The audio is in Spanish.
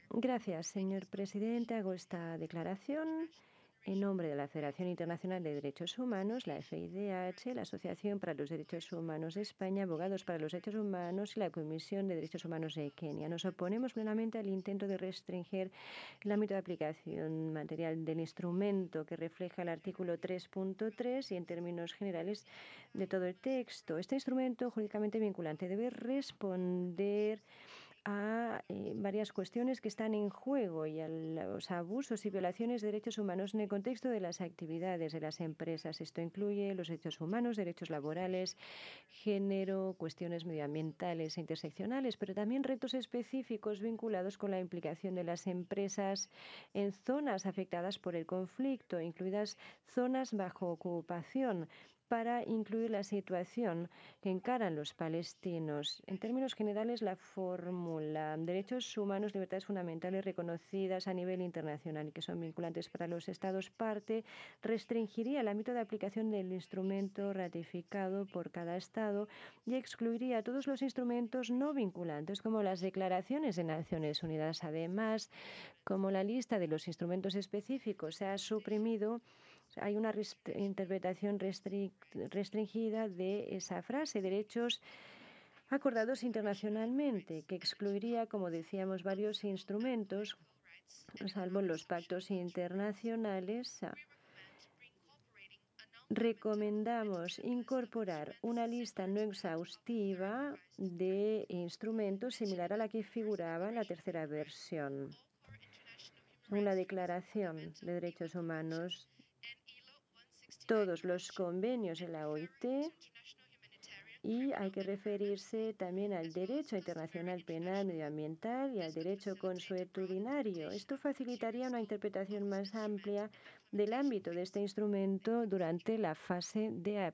Gracias, señor presidente. Hago esta declaración en nombre de la Federación Internacional de Derechos Humanos, la FIDH, la Asociación para los Derechos Humanos de España, Abogados para los Derechos Humanos y la Comisión de Derechos Humanos de Kenia. Nos oponemos plenamente al intento de restringir el ámbito de aplicación material del instrumento que refleja el artículo 3.3 y en términos generales de todo el texto. Este instrumento jurídicamente vinculante debe responder a varias cuestiones que están en juego y a los abusos y violaciones de derechos humanos en el contexto de las actividades de las empresas. Esto incluye los derechos humanos, derechos laborales, género, cuestiones medioambientales e interseccionales, pero también retos específicos vinculados con la implicación de las empresas en zonas afectadas por el conflicto, incluidas zonas bajo ocupación, para incluir la situación que encaran los palestinos. En términos generales, la fórmula derechos humanos, libertades fundamentales reconocidas a nivel internacional y que son vinculantes para los Estados parte restringiría el ámbito de aplicación del instrumento ratificado por cada Estado y excluiría todos los instrumentos no vinculantes, como las declaraciones de Naciones Unidas. Además, como la lista de los instrumentos específicos se ha suprimido, hay una interpretación restringida de esa frase, derechos acordados internacionalmente, que excluiría, como decíamos, varios instrumentos, salvo los pactos internacionales. Recomendamos incorporar una lista no exhaustiva de instrumentos similar a la que figuraba en la tercera versión. Según la Declaración de Derechos Humanos, todos los convenios de la OIT, y hay que referirse también al derecho internacional penal medioambiental y al derecho consuetudinario. Esto facilitaría una interpretación más amplia del ámbito de este instrumento durante la fase de